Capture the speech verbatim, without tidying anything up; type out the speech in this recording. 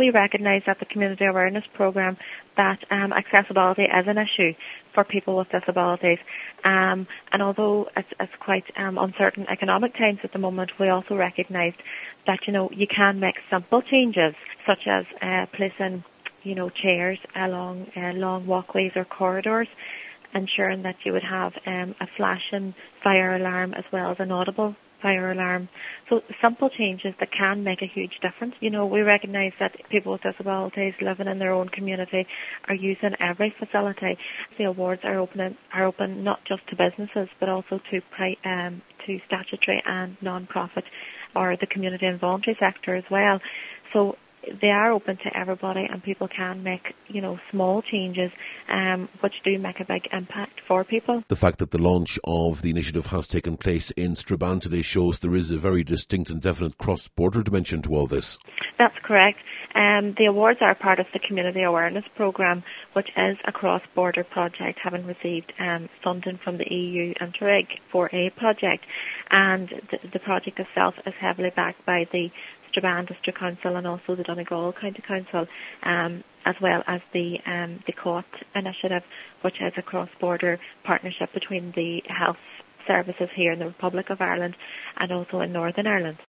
we recognise that the community awareness programme that um, accessibility is an issue for people with disabilities. Um, and although it's, it's quite um, uncertain economic times at the moment, we also recognise that, you know, you can make simple changes, such as uh, placing, you know, chairs along uh, long walkways or corridors, ensuring that you would have um, a flashing fire alarm as well as an audible fire alarm. So simple changes that can make a huge difference. You know, we recognise that people with disabilities living in their own community are using every facility. The awards are open are open not just to businesses but also to pri- um, to statutory and non-profit or the community and voluntary sector as well. So they are open to everybody, and people can make, you know, small changes um, which do make a big impact for people. The fact that the launch of the initiative has taken place in Strabane today shows there is a very distinct and definite cross-border dimension to all this. That's correct. Um, the awards are part of the Community Awareness Programme, which is a cross-border project, having received um, funding from the E U Interreg four A project. And the, the project itself is heavily backed by the Strabane District Council and also the Donegal County Council, um, as well as the um, the C O T initiative, which is a cross-border partnership between the health services here in the Republic of Ireland and also in Northern Ireland.